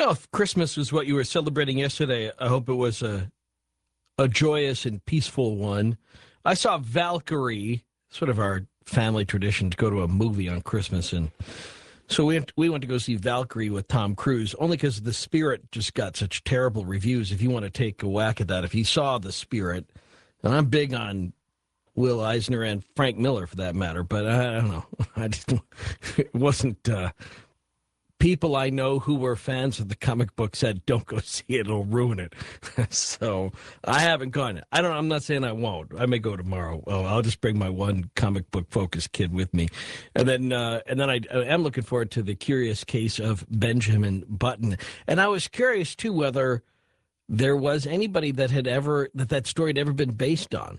know if Christmas was what you were celebrating yesterday. I hope it was a joyous and peaceful one. I saw Valkyrie, sort of our family tradition to go to a movie on Christmas, and so we went to go see Valkyrie with Tom Cruise, only because The Spirit just got such terrible reviews. If you want to take a whack at that, if you saw The Spirit, and I'm big on Will Eisner and Frank Miller for that matter, but I don't know. I just it wasn't. People I know who were fans of the comic book said, "Don't go see it; it'll ruin it." So I haven't gone. I'm not saying I won't. I may go tomorrow. Oh, I'll just bring my one comic book focused kid with me, and then I am looking forward to The Curious Case of Benjamin Button. And I was curious too whether there was anybody that had ever that story had ever been based on.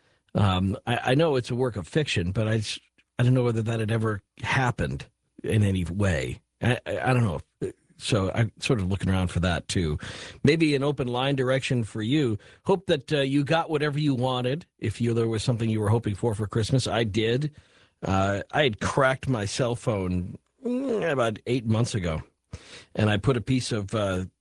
I know it's a work of fiction, but I don't know whether that had ever happened in any way. I don't know. So I'm sort of looking around for that, too. Maybe an open line direction for you. Hope that you got whatever you wanted. If there was something you were hoping for Christmas, I did. I had cracked my cell phone about 8 months ago, and I put a piece of,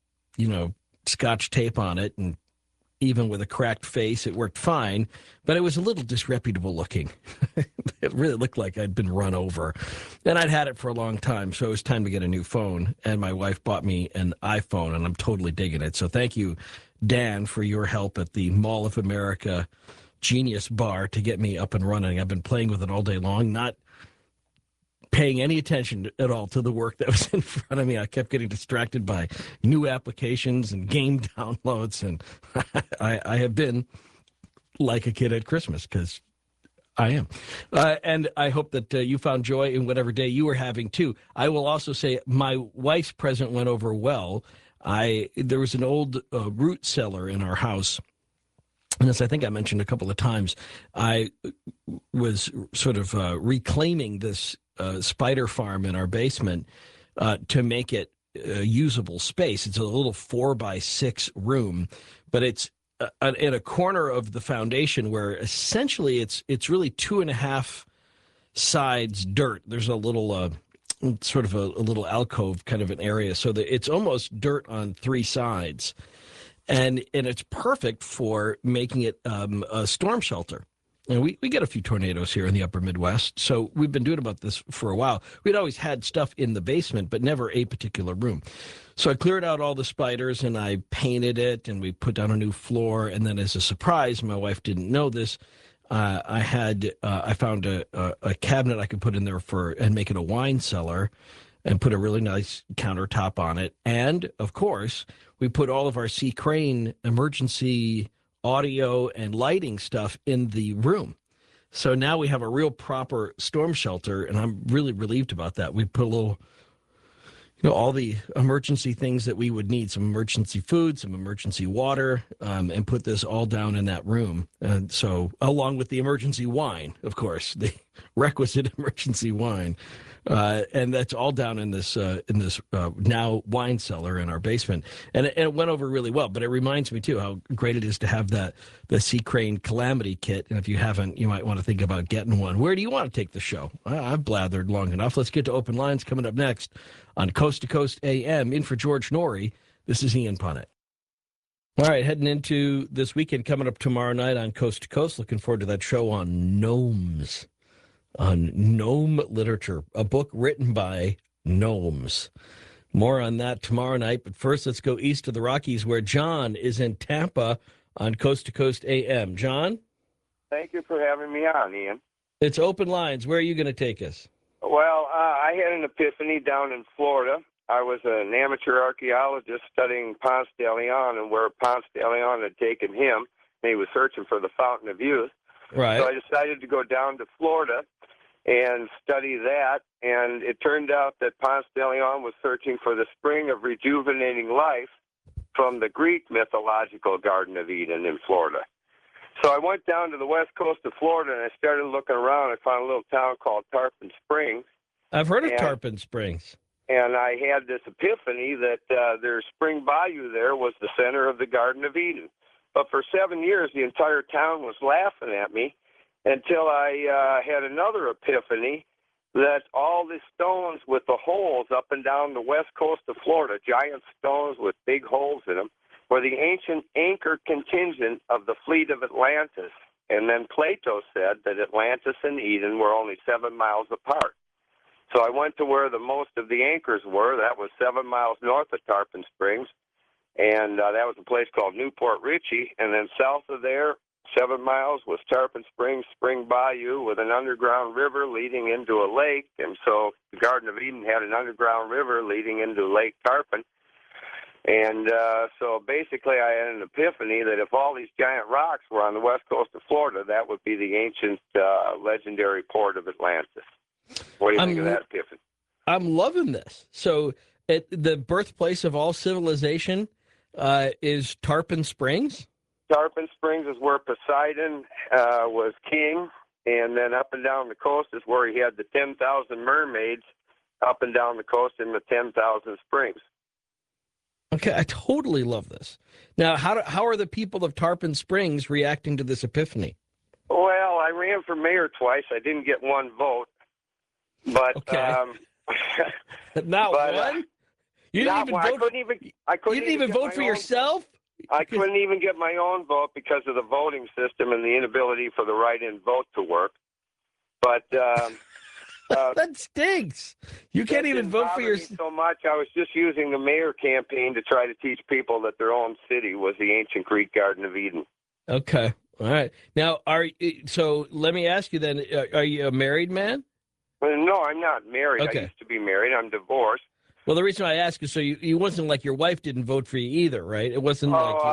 Scotch tape on it, and even with a cracked face, it worked fine, but it was a little disreputable looking. It really looked like I'd been run over. And I'd had it for a long time, so it was time to get a new phone. And my wife bought me an iPhone, and I'm totally digging it. So thank you, Dan, for your help at the Mall of America Genius Bar to get me up and running. I've been playing with it all day long, not paying any attention at all to the work that was in front of me. I kept getting distracted by new applications and game downloads, and I have been like a kid at Christmas because I am. And I hope that you found joy in whatever day you were having, too. I will also say my wife's present went over well. There was an old root cellar in our house. And as I think I mentioned a couple of times, I was sort of reclaiming this spider farm in our basement to make it a usable space. It's a little 4x6 room, but it's in a corner of the foundation where essentially it's really 2.5 sides dirt. There's a little sort of a little alcove kind of an area, so that it's almost dirt on 3 sides. And it's perfect for making it a storm shelter. And we get a few tornadoes here in the upper Midwest, so we've been doing about this for a while. We'd always had stuff in the basement, but never a particular room. So I cleared out all the spiders, and I painted it, and we put down a new floor. And then as a surprise, my wife didn't know this, I found a cabinet I could put in there and make it a wine cellar and put a really nice countertop on it. And, of course, we put all of our C. Crane emergency audio and lighting stuff in the room. So now we have a real proper storm shelter, and I'm really relieved about that. We put a little, all the emergency things that we would need, some emergency food, some emergency water, and put this all down in that room. And so, along with the emergency wine, of course, the requisite emergency wine. And that's all down in this now wine cellar in our basement, and it went over really well. But it reminds me too how great it is to have the C. Crane Calamity Kit. And if you haven't, you might want to think about getting one. Where do you want to take the show? I've blathered long enough. Let's get to open lines coming up next on Coast to Coast AM. In for George Norrie, this is Ian Punnett. All right, heading into this weekend, coming up tomorrow night on Coast to Coast. Looking forward to that show on gnomes. On gnome literature, a book written by gnomes. More on that tomorrow night. But first, let's go east of the Rockies, where John is in Tampa on Coast to Coast AM. John? Thank you for having me on, Ian. It's open lines. Where are you going to take us? Well, I had an epiphany down in Florida. I was an amateur archaeologist studying Ponce de Leon and where Ponce de Leon had taken him. And he was searching for the Fountain of Youth. Right. So I decided to go down to Florida and study that, and it turned out that Ponce de Leon was searching for the spring of rejuvenating life from the Greek mythological Garden of Eden in Florida. So I went down to the west coast of Florida, and I started looking around. I found a little town called Tarpon Springs. I've heard of Tarpon Springs. And I had this epiphany that their spring bayou there was the center of the Garden of Eden. But for 7 years, the entire town was laughing at me, until I had another epiphany that all the stones with the holes up and down the west coast of Florida, giant stones with big holes in them, were the ancient anchor contingent of the fleet of Atlantis. And then Plato said that Atlantis and Eden were only 7 miles apart. So I went to where the most of the anchors were. That was 7 miles north of Tarpon Springs. And that was a place called Newport Richey. And then south of there, 7 miles, was Tarpon Springs, Spring Bayou, with an underground river leading into a lake. And so the Garden of Eden had an underground river leading into Lake Tarpon. And so basically I had an epiphany that if all these giant rocks were on the west coast of Florida, that would be the ancient legendary port of Atlantis. What do you think of that epiphany? I'm loving this. So the birthplace of all civilization is Tarpon Springs? Tarpon Springs is where Poseidon was king, and then up and down the coast is where he had the 10,000 mermaids up and down the coast in the 10,000 springs. Okay, I totally love this. Now, how are the people of Tarpon Springs reacting to this epiphany? Well, I ran for mayor twice. I didn't get one vote, but okay. Not but, one. You didn't even vote. I couldn't you didn't even vote for yourself. I couldn't even get my own vote because of the voting system and the inability for the write-in vote to work. But that stinks. You can't even vote for yourself. So much. I was just using the mayor campaign to try to teach people that their own city was the ancient Greek Garden of Eden. Okay. All right. Now, so let me ask you then, are you a married man? No, I'm not married. Okay. I used to be married. I'm divorced. Well, the reason I ask is so you wasn't like your wife didn't vote for you either, right? It wasn't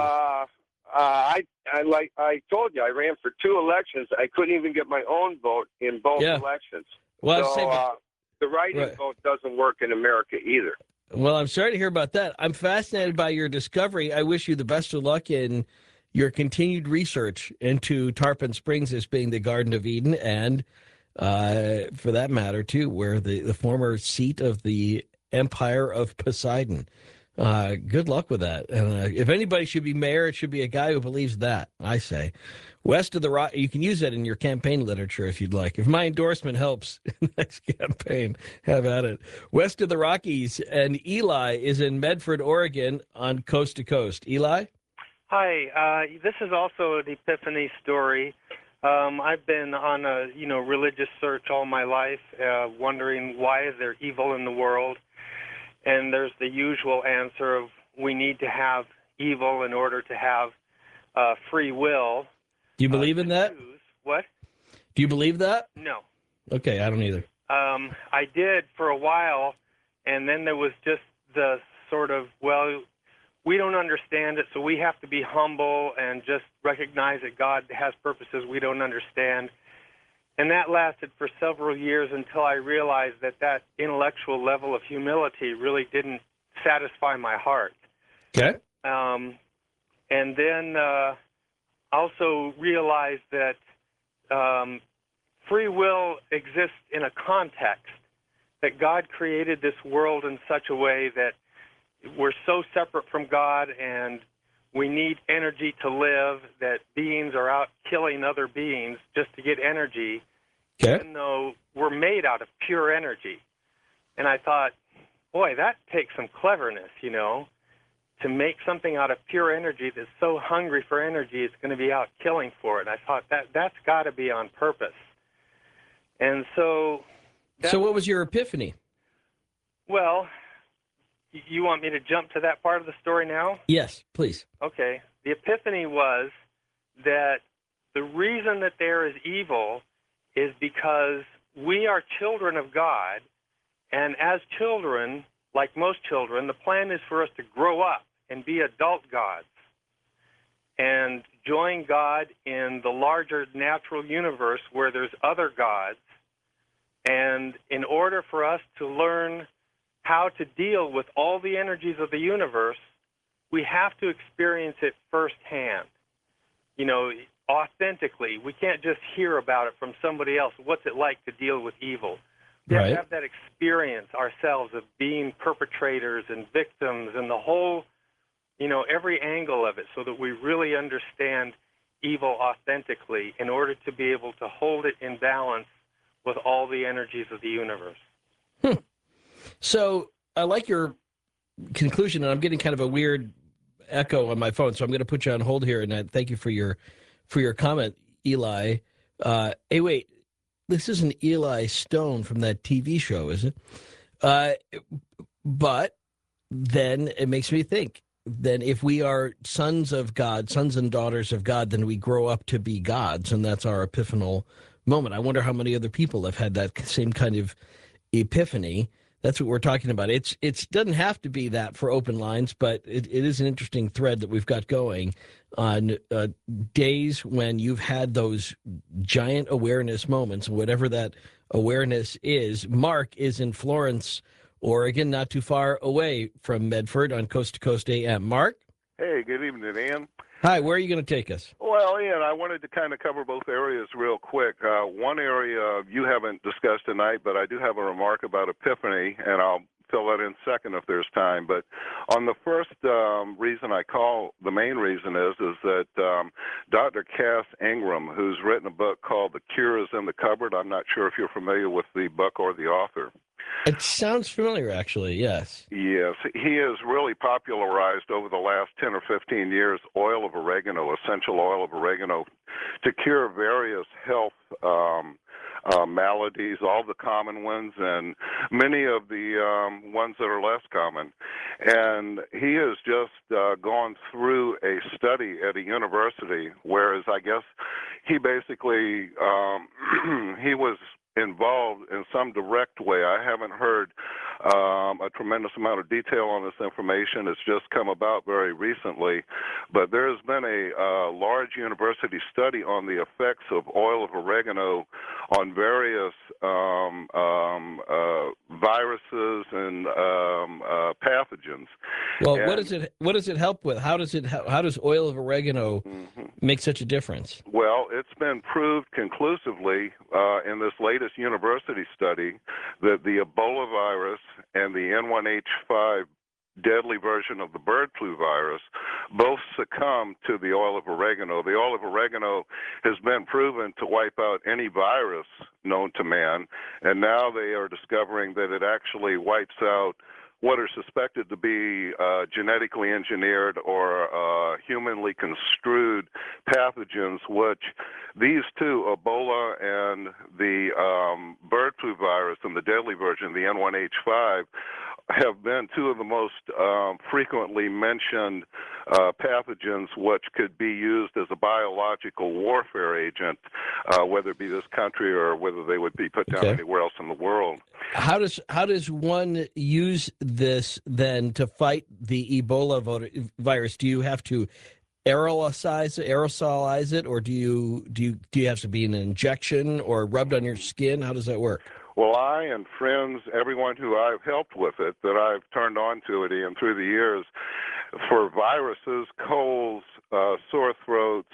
I told you I ran for 2 elections. I couldn't even get my own vote in both elections. Well, so the write-in vote doesn't work in America either. Well, I'm sorry to hear about that. I'm fascinated by your discovery. I wish you the best of luck in your continued research into Tarpon Springs as being the Garden of Eden and, for that matter, too, where the former seat of the Empire of Poseidon. Good luck with that. And if anybody should be mayor, it should be a guy who believes that, I say. West of the Rock, you can use that in your campaign literature if you'd like. If my endorsement helps in the next campaign, have at it. West of the Rockies, and Eli is in Medford, Oregon, on Coast to Coast. Eli? Hi. This is also an epiphany story. I've been on a religious search all my life, wondering why is there evil in the world. And there's the usual answer of we need to have evil in order to have free will. Do you believe in that? What? Do you believe that? No. Okay, I don't either. I did for a while, and then there was just the sort of, well, we don't understand it, so we have to be humble and just recognize that God has purposes we don't understand. And that lasted for several years until I realized that intellectual level of humility really didn't satisfy my heart. Okay. And then also realized that free will exists in a context, that God created this world in such a way that we're so separate from God and we need energy to live, that beings are out killing other beings just to get energy, even though we're made out of pure energy. And I thought, boy, that takes some cleverness, to make something out of pure energy that's so hungry for energy it's going to be out killing for it. I thought that's got to be on purpose. And so... So what was your epiphany? Well, you want me to jump to that part of the story now? Yes, please. Okay. The epiphany was that the reason that there is evil is because we are children of God, and as children, like most children, the plan is for us to grow up and be adult gods and join God in the larger natural universe where there's other gods. And in order for us to learn how to deal with all the energies of the universe, we have to experience it firsthand, authentically. We can't just hear about it from somebody else. What's it like to deal with evil? We have to have that experience ourselves of being perpetrators and victims and the whole, every angle of it, so that we really understand evil authentically in order to be able to hold it in balance with all the energies of the universe. So I like your conclusion, and I'm getting kind of a weird echo on my phone, so I'm going to put you on hold here, and I thank you for your comment, Eli. Hey, wait, this isn't Eli Stone from that TV show, is it? But then it makes me think, then if we are sons of God, sons and daughters of God, then we grow up to be gods, and that's our epiphanal moment. I wonder how many other people have had that same kind of epiphany. That's what we're talking about. It doesn't have to be that for open lines, but it is an interesting thread that we've got going on days when you've had those giant awareness moments, whatever that awareness is. Mark is in Florence, Oregon, not too far away from Medford on Coast to Coast AM. Mark? Hey, good evening, Ian. Hi, where are you going to take us? Well, Ian, I wanted to kind of cover both areas real quick. One area you haven't discussed tonight, but I do have a remark about Epiphany, and I'll fill that in second if there's time. But on the first reason I call, the main reason is that Dr. Cass Ingram, who's written a book called The Cure is in the Cupboard. I'm not sure if you're familiar with the book or the author. It sounds familiar, actually, yes. Yes, he has really popularized over the last 10 or 15 years oil of oregano, essential oil of oregano, to cure various health maladies, all the common ones, and many of the ones that are less common. And he has just gone through a study at a university, whereas I guess he basically, he was involved in some direct way. I haven't heard a tremendous amount of detail on this information. It's just come about very recently. But there has been a large university study on the effects of oil of oregano on various viruses and pathogens. Well, and what does it help with? How does oil of oregano make such a difference? Well, it's been proved conclusively in this latest university study that the Ebola virus and the N1H5 deadly version of the bird flu virus both succumb to the oil of oregano. The oil of oregano has been proven to wipe out any virus known to man, and now they are discovering that it actually wipes out what are suspected to be genetically engineered or humanly construed pathogens, which these two, Ebola and the bird flu virus and the deadly version, the N1H5, have been two of the most frequently mentioned pathogens which could be used as a biological warfare agent, whether it be this country or whether they would be put down anywhere else in the world. How does one use this then to fight the Ebola virus? Do you have to aerosolize it, or do you have to be an injection or rubbed on your skin? How does that work? Well, I and friends, everyone who I've helped with it, that I've turned on to it, and through the years, for viruses, colds, sore throats,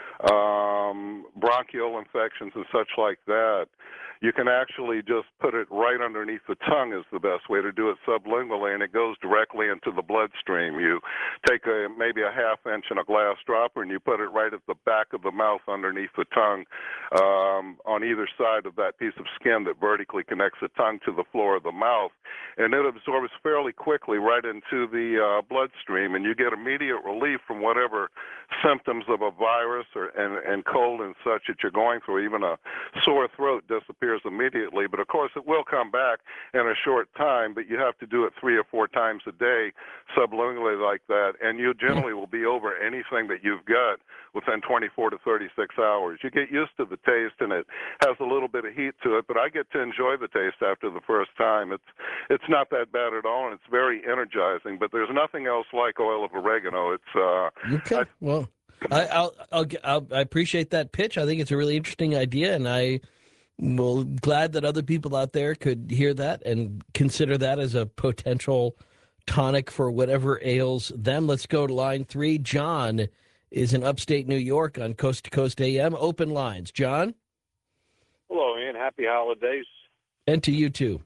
bronchial infections, and such like that, you can actually just put it right underneath the tongue is the best way to do it sublingually, and it goes directly into the bloodstream. You take maybe a half inch and a glass dropper, and you put it right at the back of the mouth underneath the tongue on either side of that piece of skin that vertically connects the tongue to the floor of the mouth, and it absorbs fairly quickly right into the bloodstream, and you get immediate relief from whatever symptoms of a virus and cold and such that you're going through. Even a sore throat disappears immediately, but of course it will come back in a short time, but you have to do it 3 or 4 times a day sublingually like that, and you generally will be over anything that you've got within 24 to 36 hours. You get used to the taste, and it has a little bit of heat to it, but I get to enjoy the taste after the first time. It's not that bad at all, and it's very energizing, but there's nothing else like oil of oregano. It's okay. Well, I appreciate that pitch. I think it's a really interesting idea, and well, glad that other people out there could hear that and consider that as a potential tonic for whatever ails them. Let's go to line 3. John is in upstate New York on Coast to Coast AM. Open lines. John? Hello, Ian. Happy holidays. And to you, too.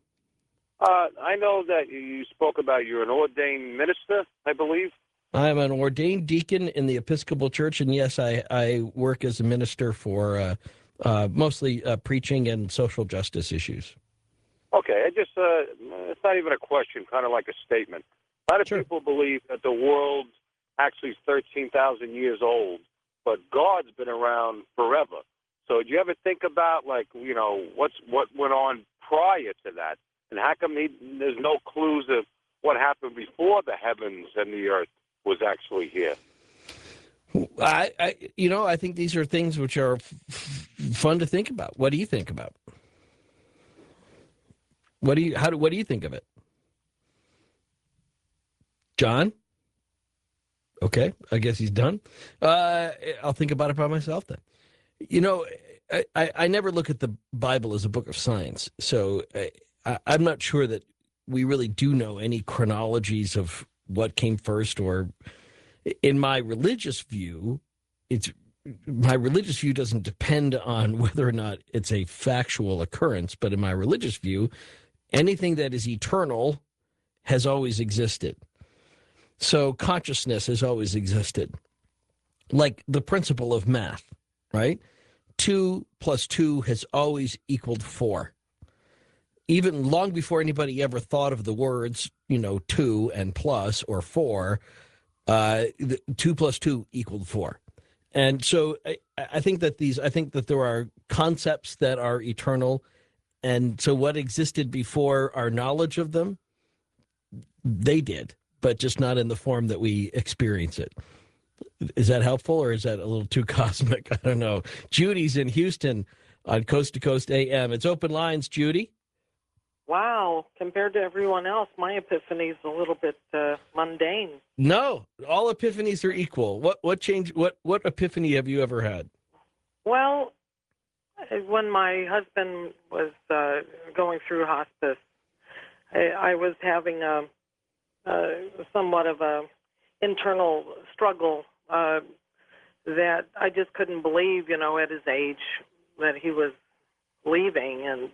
I know that you spoke about you're an ordained minister, I believe. I'm an ordained deacon in the Episcopal Church, and yes, I work as a minister for mostly preaching and social justice issues. Okay, it's not even a question, kind of like a statement. A lot of Sure. people believe that the world actually is 13,000 years old, but God's been around forever. So do you ever think about, like, what went on prior to that? And how come there's no clues of what happened before the heavens and the earth was actually here? I think these are things which are fun to think about. What do you think about? What do you think of it? John? Okay, I guess he's done. I'll think about it by myself then. I never look at the Bible as a book of science, so I'm not sure that we really do know any chronologies of what came first. Or in my religious view, my religious view doesn't depend on whether or not it's a factual occurrence, but in my religious view, anything that is eternal has always existed. So consciousness has always existed. Like the principle of math, right? 2 + 2 has always equaled 4. Even long before anybody ever thought of the words, 2 and plus or 4, 2 + 2 = 4. And so I think that there are concepts that are eternal. And so what existed before our knowledge of them, they did, but just not in the form that we experience it. Is that helpful, or is that a little too cosmic? I don't know. Judy's in Houston on Coast to Coast AM. It's open lines, Judy. Wow. Compared to everyone else, my epiphany is a little bit mundane. No, all epiphanies are equal. What change? What epiphany have you ever had? Well, when my husband was going through hospice, I was having somewhat of a internal struggle that I just couldn't believe, at his age, that he was leaving. And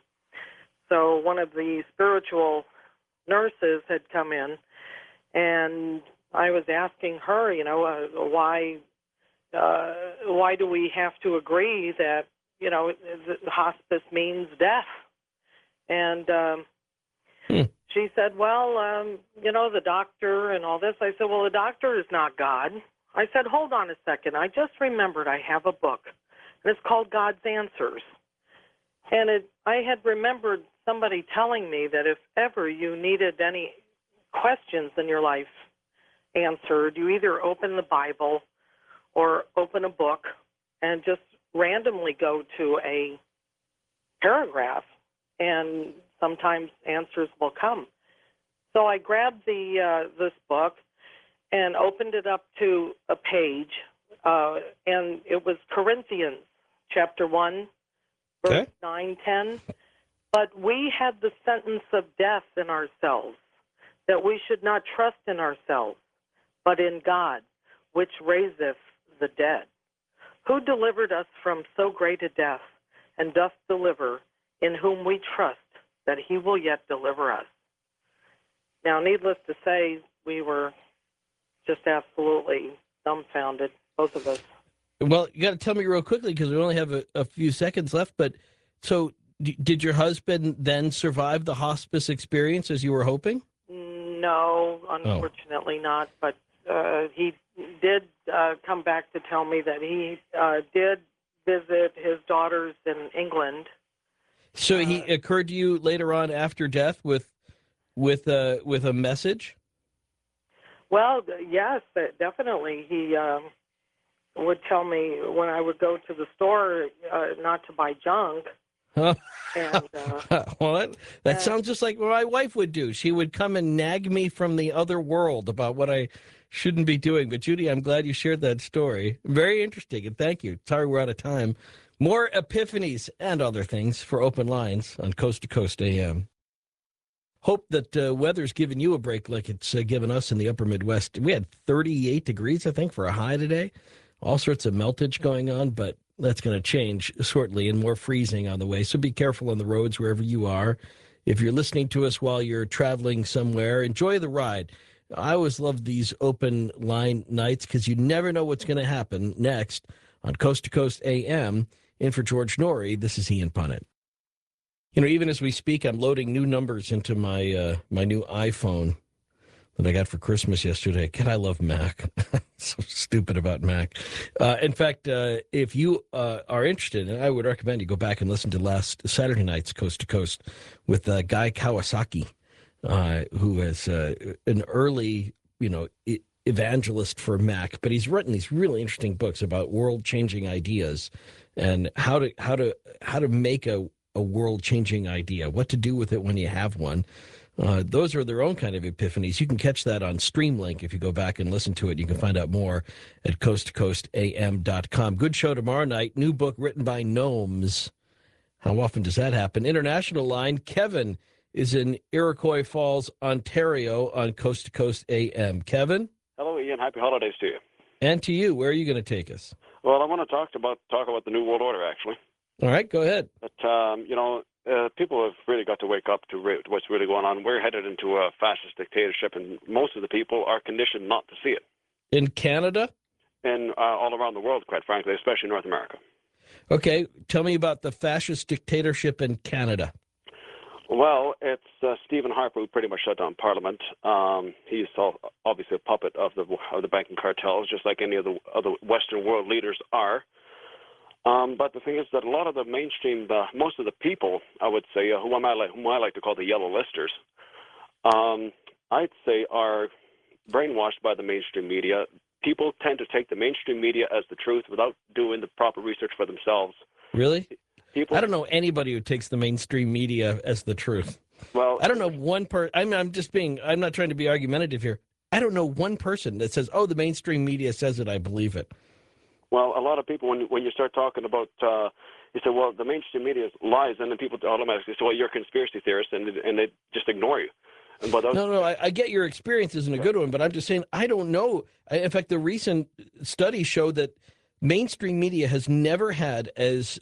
so one of the spiritual nurses had come in, and I was asking her, why do we have to agree that, the hospice means death? And she said, well, the doctor and all this. I said, well, the doctor is not God. I said, hold on a second. I just remembered I have a book, and it's called God's Answers. And I had remembered somebody telling me that if ever you needed any questions in your life answered, you either open the Bible or open a book and just randomly go to a paragraph, and sometimes answers will come. So I grabbed this book and opened it up to a page, and it was Corinthians chapter 1, verse 9, 10. But we had the sentence of death in ourselves, that we should not trust in ourselves, but in God, which raiseth the dead, who delivered us from so great a death, and doth deliver, in whom we trust that he will yet deliver us. Now, needless to say, we were just absolutely dumbfounded, both of us. Well, you got to tell me real quickly, because we only have a few seconds left. But so did your husband then survive the hospice experience as you were hoping? No, unfortunately not. But he did come back to tell me that he did visit his daughters in England. So he occurred to you later on after death with a message? Well, yes, definitely. He would tell me when I would go to the store not to buy junk. Huh. And, well, that sounds just like what my wife would do. She would come and nag me from the other world about what I shouldn't be doing. But, Judy, I'm glad you shared that story. Very interesting, and thank you. Sorry we're out of time. More epiphanies and other things for Open Lines on Coast to Coast AM. Hope that weather's giving you a break like it's given us in the upper Midwest. We had 38 degrees, I think, for a high today. All sorts of meltage going on, but that's going to change shortly and more freezing on the way. So be careful on the roads wherever you are. If you're listening to us while you're traveling somewhere, enjoy the ride. I always love these open line nights because you never know what's going to happen next on Coast to Coast AM. In for George Norrie, this is Ian Punnett. You know, even as we speak, I'm loading new numbers into my my new iPhone that I got for Christmas yesterday. God, I love Mac. So stupid about Mac. In fact, if you are interested, and I would recommend you go back and listen to last Saturday night's Coast to Coast with Guy Kawasaki, who is an early, evangelist for Mac, but he's written these really interesting books about world-changing ideas and how to make a world-changing idea, what to do with it when you have one. Those are their own kind of epiphanies. You can catch that on Streamlink if you go back and listen to it. You can find out more at coasttocoastam.com. Good show tomorrow night. New book written by gnomes. How often does that happen? International line. Kevin is in Iroquois Falls, Ontario on Coast to Coast AM. Kevin? Hello, Ian. Happy holidays to you. And to you. Where are you going to take us? Well, I want to talk about the New World Order, actually. All right, go ahead. But, people have really got to wake up to what's really going on. We're headed into a fascist dictatorship, and most of the people are conditioned not to see it. In Canada? And all around the world, quite frankly, especially North America. Okay, tell me about the fascist dictatorship in Canada. Well, it's Stephen Harper who pretty much shut down Parliament. He's obviously a puppet of the banking cartels, just like any of the other Western world leaders are. But the thing is that a lot of the mainstream, most of the people, I would say, whom I like to call the yellow listers, I'd say are brainwashed by the mainstream media. People tend to take the mainstream media as the truth without doing the proper research for themselves. Really? I don't know anybody who takes the mainstream media as the truth. Well, I don't know one person. I'm not trying to be argumentative here. I don't know one person that says, "Oh, the mainstream media says it, I believe it." Well, a lot of people, when you start talking about, you say, well, the mainstream media lies, and then people automatically say, well, you're a conspiracy theorist, and they just ignore you. But No, I get your experience isn't a good one, but I'm just saying I don't know. In fact, the recent studies show that mainstream media has never had as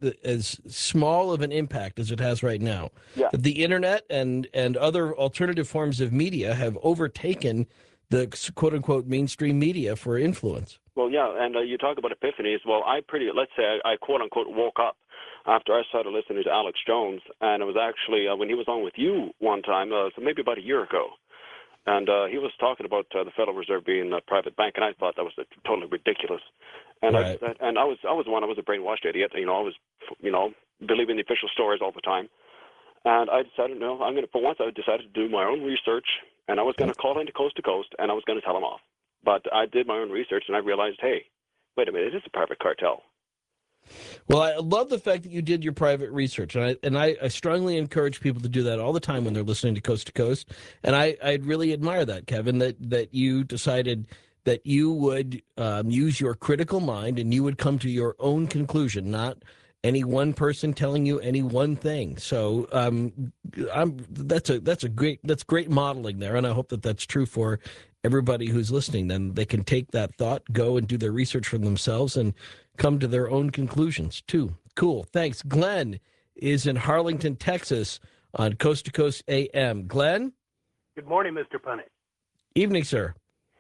small of an impact as it has right now. Yeah. The internet and other alternative forms of media have overtaken the quote-unquote mainstream media for influence. Well, yeah, and you talk about epiphanies. Well, let's say I quote-unquote woke up after I started listening to Alex Jones, and it was actually when he was on with you one time, so maybe about a year ago, and he was talking about the Federal Reserve being a private bank, and I thought that was totally ridiculous. And right. I was a brainwashed idiot. I was believing the official stories all the time, and I decided, no, for once I decided to do my own research, and I was going to call into Coast to Coast, and I was going to tell them off. But I did my own research, and I realized, hey, wait a minute, it is a private cartel. Well, I love the fact that you did your private research, and I strongly encourage people to do that all the time when they're listening to Coast, and I really admire that, Kevin, that you decided that you would use your critical mind and you would come to your own conclusion, not any one person telling you any one thing. So that's great modeling there, and I hope that that's true for everybody who's listening. Then they can take that thought, go and do their research for themselves, and come to their own conclusions too. Cool. Thanks. Glenn is in Harlingen, Texas on Coast to Coast AM. Glenn? Good morning, Mr. Punnett. Evening, sir.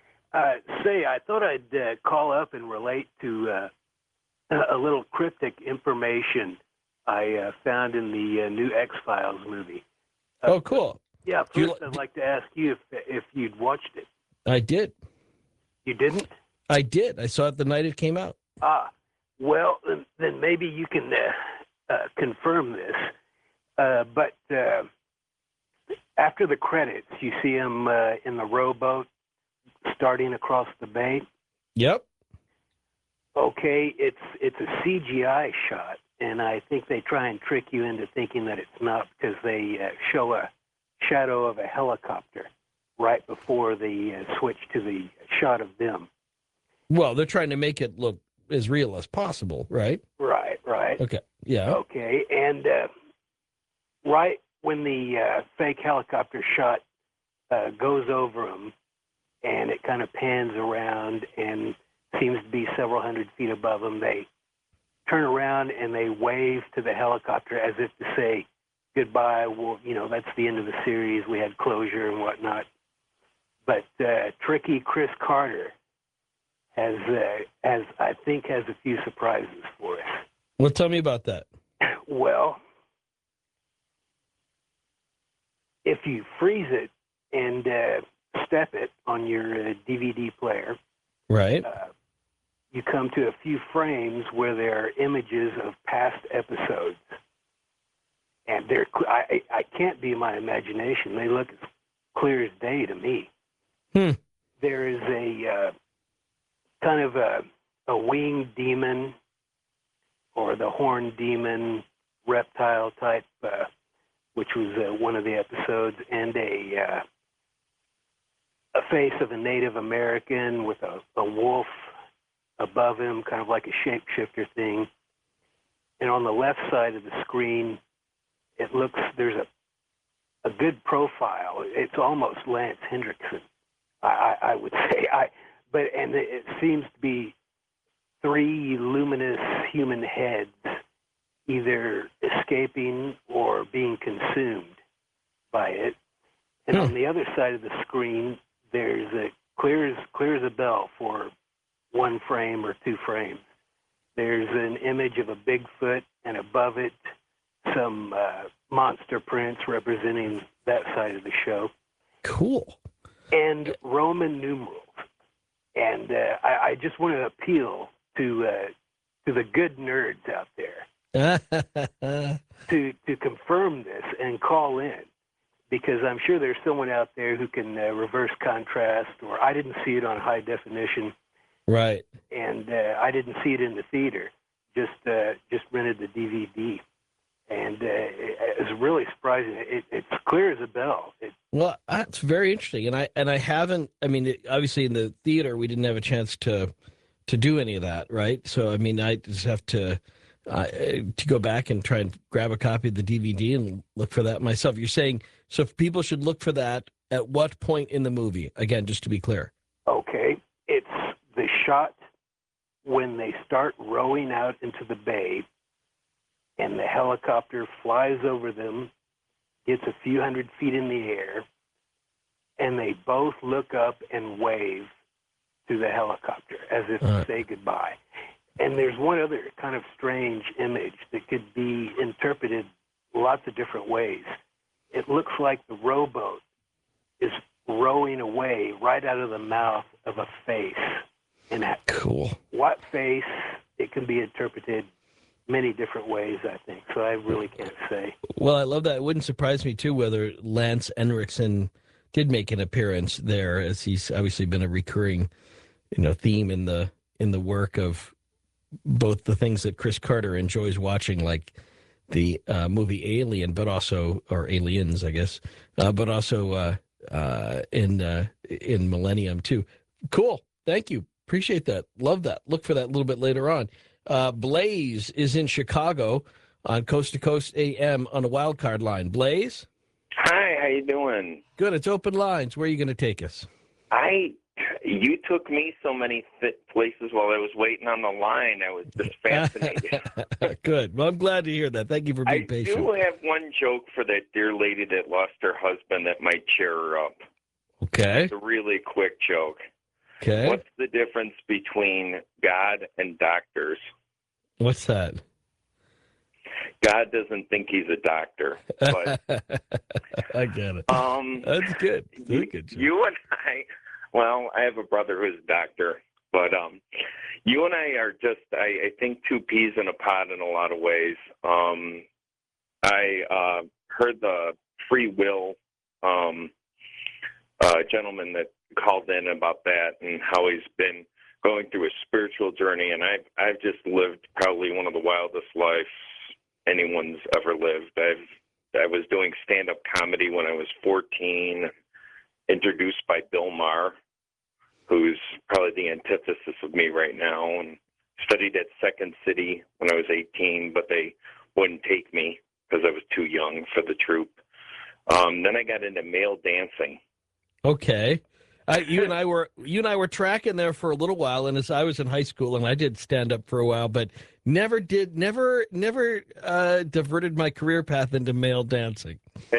I thought I'd call up and relate to a little cryptic information I found in the new X-Files movie. Oh, cool. Yeah, first I'd like to ask you if you'd watched it. I did. You didn't? I did. I saw it the night it came out. Well, then maybe you can confirm this. But after the credits, you see him in the rowboat starting across the bay. Yep. Okay, it's a CGI shot, and I think they try and trick you into thinking that it's not because they show a shadow of a helicopter right before they switch to the shot of them. Well, they're trying to make it look as real as possible, right? Right. Okay, yeah. Okay, and right when the fake helicopter shot goes over them, and it kind of pans around and seems to be several hundred feet above them, they turn around and they wave to the helicopter as if to say, goodbye, well, that's the end of the series, we had closure and whatnot. But tricky Chris Carter has a few surprises for us. Well, tell me about that. Well, if you freeze it and step it on your DVD player, Right. you come to a few frames where there are images of past episodes. And I can't be my imagination. They look as clear as day to me. There is a kind of a winged demon or the horned demon reptile type, which was one of the episodes, and a face of a Native American with a wolf above him, kind of like a shapeshifter thing. And on the left side of the screen, it looks, there's a good profile. It's almost Lance Hendrickson, I would say. And it seems to be three luminous human heads either escaping or being consumed by it. And on the other side of the screen, there's a clear as a bell for one frame or two frames. There's an image of a Bigfoot, and above it, some monster prints representing that side of the show. Cool. And Roman numerals. And I just want to appeal to the good nerds out there to confirm this and call in, because I'm sure there's someone out there who can reverse contrast, or I didn't see it on high definition. Right. And I didn't see it in the theater, just rented the DVD. And it's really surprising. It's clear as a bell. Well, that's very interesting. And I haven't, I mean, obviously in the theater, we didn't have a chance to do any of that, right? So, I mean, I just have to go back and try and grab a copy of the DVD and look for that myself. You're saying, so if people should look for that at what point in the movie? Again, just to be clear. Okay. It's the shot when they start rowing out into the bay and the helicopter flies over them, gets a few hundred feet in the air, and they both look up and wave to the helicopter as if to say goodbye. And there's one other kind of strange image that could be interpreted lots of different ways. It looks like the rowboat is rowing away right out of the mouth of a face. And cool. What face? It can be interpreted many different ways, I think. So I really can't say. Well, I love that. It wouldn't surprise me, too, whether Lance Henriksen did make an appearance there, as he's obviously been a recurring, theme in the work of both the things that Chris Carter enjoys watching, like the movie Alien, but also, or Aliens, I guess, but also in Millennium, too. Cool. Thank you. Appreciate that. Love that. Look for that a little bit later on. Blaze is in Chicago on Coast to Coast AM on a wild card line. Blaze? Hi, how you doing? Good. It's open lines. Where are you going to take us? You took me so many places while I was waiting on the line. I was just fascinated. Good. Well, I'm glad to hear that. Thank you for being patient. I do have one joke for that dear lady that lost her husband that might cheer her up. Okay. It's a really quick joke. Okay. What's the difference between God and doctors? What's that? God doesn't think he's a doctor. But I get it. That's good. That's a good joke. You and I have a brother who's a doctor, but you and I are just, I think, two peas in a pod in a lot of ways. I heard the free will gentleman that called in about that and how he's been going through a spiritual journey, and I've just lived probably one of the wildest lives anyone's ever lived. I was doing stand-up comedy when I was 14, introduced by Bill Maher, who's probably the antithesis of me right now, and studied at Second City when I was 18, but they wouldn't take me because I was too young for the troupe. Then I got into male dancing. Okay. You and I were tracking there for a little while, and as I was in high school, and I did stand up for a while, but never diverted my career path into male dancing.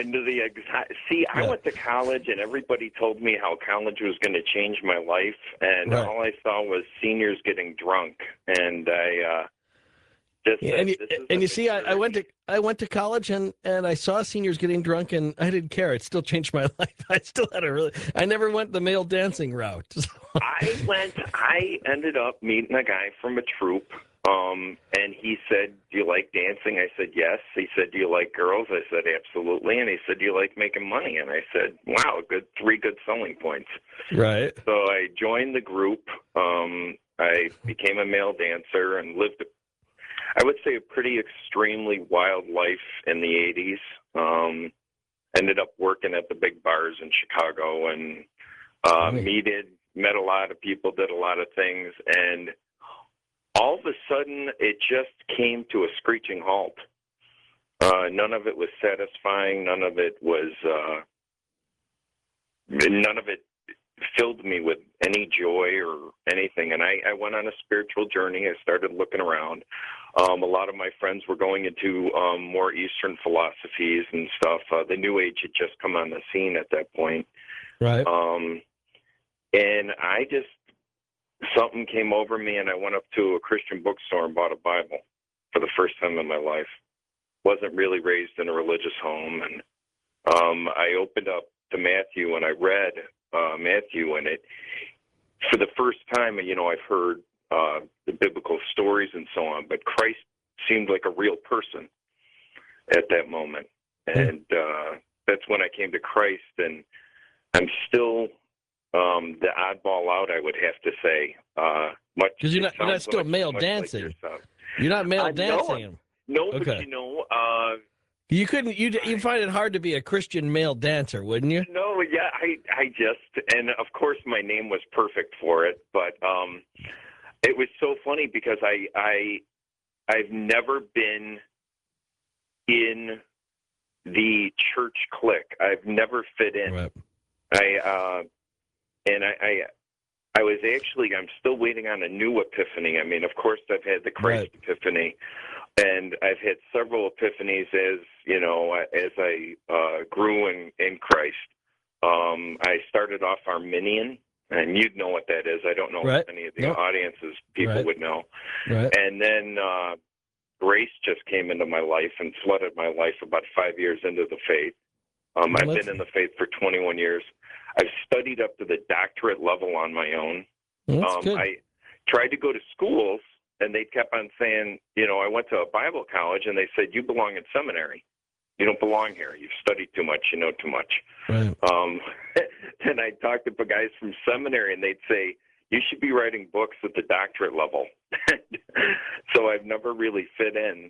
I went to college, and everybody told me how college was going to change my life, and all I saw was seniors getting drunk, and Just Yeah, said, and "This is and a you see, I went to college and I saw seniors getting drunk and I didn't care. It still changed my life. I still had I never went the male dancing route. So. I ended up meeting a guy from a troupe, and he said, "Do you like dancing?" I said, "Yes." He said, "Do you like girls?" I said, "Absolutely." And he said, "Do you like making money?" And I said, "Wow, three good selling points." Right. So I joined the group. I became a male dancer and lived, I would say, a pretty extremely wild life in the 80s. Ended up working at the big bars in Chicago and met a lot of people, did a lot of things, and all of a sudden it just came to a screeching halt. None of it was satisfying. None of it filled me with any joy or anything. And I went on a spiritual journey. I started looking around. A lot of my friends were going into more Eastern philosophies and stuff. The New Age had just come on the scene at that point. Right. And something came over me, and I went up to a Christian bookstore and bought a Bible for the first time in my life. Wasn't really raised in a religious home. And I opened up to Matthew, and I read Matthew, and it, for the first time, I've heard the biblical stories and so on, but Christ seemed like a real person at that moment. And that's when I came to Christ, and I'm still the oddball out, I would have to say. Because you're not still male dancing. Like you're not male dancing. No, okay. But you couldn't. You find it hard to be a Christian male dancer, wouldn't you? No, yeah, I just, and of course my name was perfect for it, but it was so funny because I've never been in the church clique. I've never fit in. Right. I was actually, I'm still waiting on a new epiphany. I mean, of course, I've had the Christ epiphany, and I've had several epiphanies as I grew in Christ. I started off Arminian, and you'd know what that is. I don't know if any of the audiences people would know. Right. And then grace just came into my life and flooded my life about 5 years into the faith. I've been in the faith for 21 years. I've studied up to the doctorate level on my own. Good. I tried to go to schools, and they kept on saying, I went to a Bible college, and they said, you belong in seminary. You don't belong here. You've studied too much. You know too much. Right. And I talked to guys from seminary, and they'd say, you should be writing books at the doctorate level. So I've never really fit in.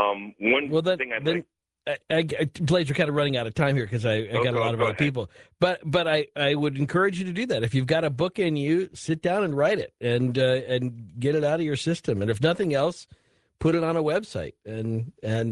Blaze, we're kind of running out of time here because I got a lot of other people. But I would encourage you to do that. If you've got a book in you, sit down and write it and get it out of your system. And if nothing else, put it on a website. And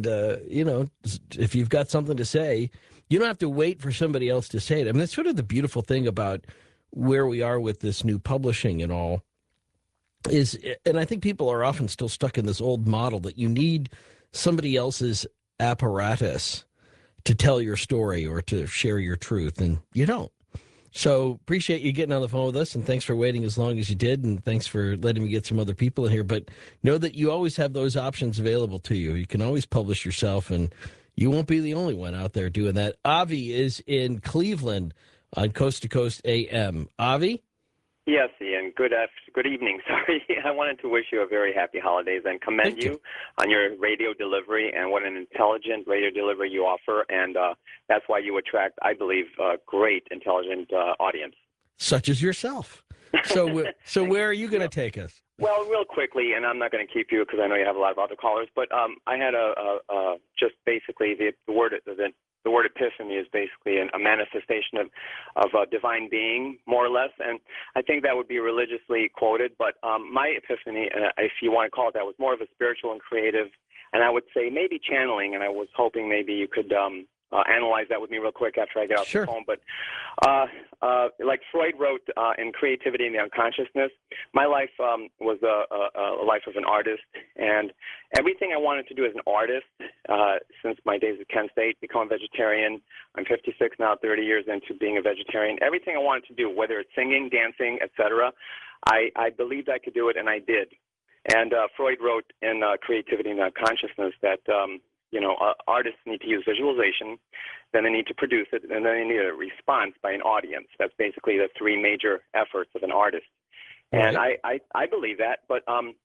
if you've got something to say, you don't have to wait for somebody else to say it. I mean, that's sort of the beautiful thing about where we are with this new publishing and all is, and I think people are often still stuck in this old model that you need somebody else's apparatus to tell your story or to share your truth, and you don't. So appreciate you getting on the phone with us, and thanks for waiting as long as you did, and thanks for letting me get some other people in here. But know that you always have those options available to you. You can always publish yourself, and you won't be the only one out there doing that. Avi is in Cleveland on Coast to Coast AM. Avi? Yes, Ian. Good evening. Sorry. I wanted to wish you a very happy holidays and commend you on your radio delivery and what an intelligent radio delivery you offer. And that's why you attract, I believe, a great, intelligent audience. Such as yourself. So where are you going to take us? Well, real quickly, and I'm not going to keep you because I know you have a lot of other callers, but I had just basically the word epiphany is basically a manifestation of a divine being, more or less, and I think that would be religiously quoted. But my epiphany, if you want to call it that, was more of a spiritual and creative, and I would say maybe channeling. And I was hoping maybe you could analyze that with me real quick after I get off the phone. But like Freud wrote in Creativity and the Unconsciousness, my life was a life of an artist, and everything I wanted to do as an artist since my days at Kent State, become a vegetarian. I'm 56 now, 30 years into being a vegetarian. Everything I wanted to do, whether it's singing, dancing, etc., I believed I could do it, and I did. And Freud wrote in Creativity and Consciousness that artists need to use visualization, then they need to produce it, and then they need a response by an audience. That's basically the three major efforts of an artist. And I believe that, but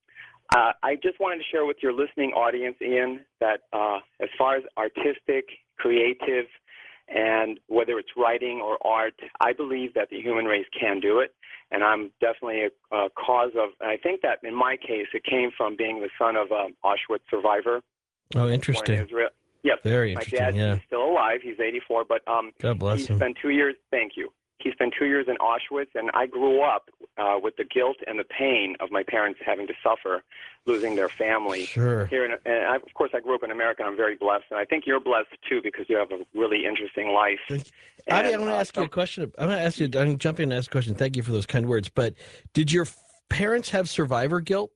I just wanted to share with your listening audience, Ian, that as far as artistic, creative, and whether it's writing or art, I believe that the human race can do it. And I'm definitely a cause of, and I think that in my case, it came from being the son of an Auschwitz survivor. Oh, interesting. Born in Israel. Yes. Very interesting, My dad is still alive. He's 84, but God bless him. He spent 2 years, thank you. He spent 2 years in Auschwitz, and I grew up with the guilt and the pain of my parents having to suffer, losing their family. Sure. Of course, I grew up in America, and I'm very blessed, and I think you're blessed, too, because you have a really interesting life. Adi, I'm going to ask you a question. I'm going to jump in and ask a question. Thank you for those kind words. But did your parents have survivor guilt?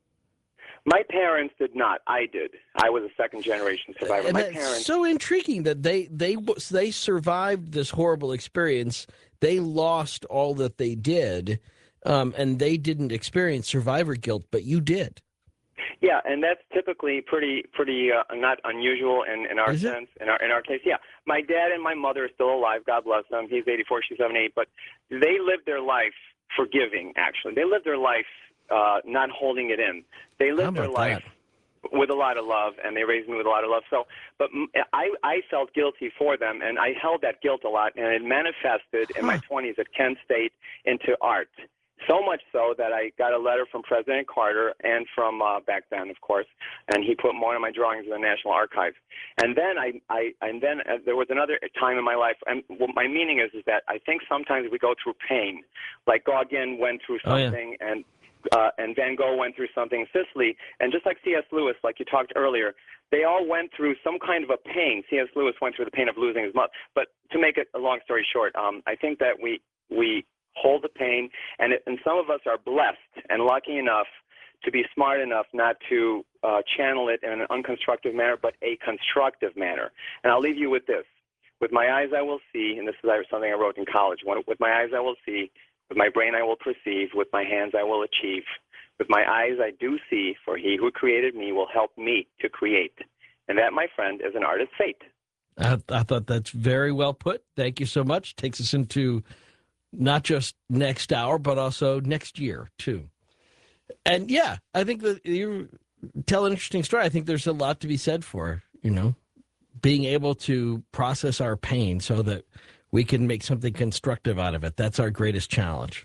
My parents did not. I did. I was a second-generation survivor. And my that's parents. so intriguing that they survived this horrible experience. They lost all that they did, and they didn't experience survivor guilt, but you did. Yeah, and that's typically pretty not unusual in our sense. In our case, yeah. My dad and my mother are still alive. God bless them. He's 84. She's 78. But they lived their life forgiving. Actually, they lived their life not holding it in. They lived their life with a lot of love, and they raised me with a lot of love. So, but I felt guilty for them, and I held that guilt a lot, and it manifested in my 20s at Kent State into art. So much so that I got a letter from President Carter and from back then, of course, and he put one of my drawings in the National Archives. And then there was another time in my life, and what my meaning is that I think sometimes we go through pain, like Gauguin went through something, and Van Gogh went through something, Sisley, and just like C.S. Lewis, like you talked earlier, they all went through some kind of a pain. C.S. Lewis went through the pain of losing his mother. But to make it a long story short, I think that we hold the pain, and some of us are blessed and lucky enough to be smart enough not to channel it in an unconstructive manner, but a constructive manner. And I'll leave you with this. With my eyes I will see, and this is something I wrote in college, with my eyes I will see, with my brain I will perceive, with my hands I will achieve. With my eyes I do see, for he who created me will help me to create. And that, my friend, is an artist's fate. I thought that's very well put. Thank you so much. Takes us into not just next hour, but also next year, too. And, yeah, I think that you tell an interesting story. I think there's a lot to be said for, being able to process our pain so that we can make something constructive out of it. That's our greatest challenge.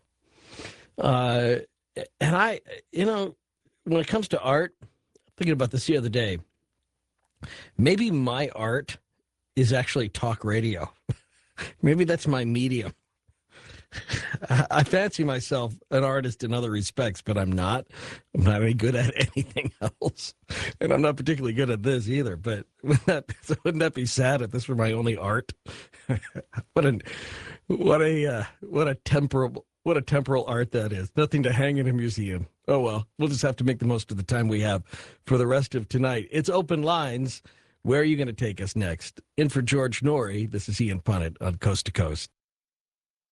And when it comes to art, thinking about this the other day, maybe my art is actually talk radio. Maybe that's my medium. I fancy myself an artist in other respects, but I'm not. I'm not any good at anything else. And I'm not particularly good at this either. But wouldn't that be sad if this were my only art? What a temporal art that is. Nothing to hang in a museum. Oh, well, we'll just have to make the most of the time we have for the rest of tonight. It's Open Lines. Where are you going to take us next? In for George Noory, this is Ian Punnett on Coast to Coast.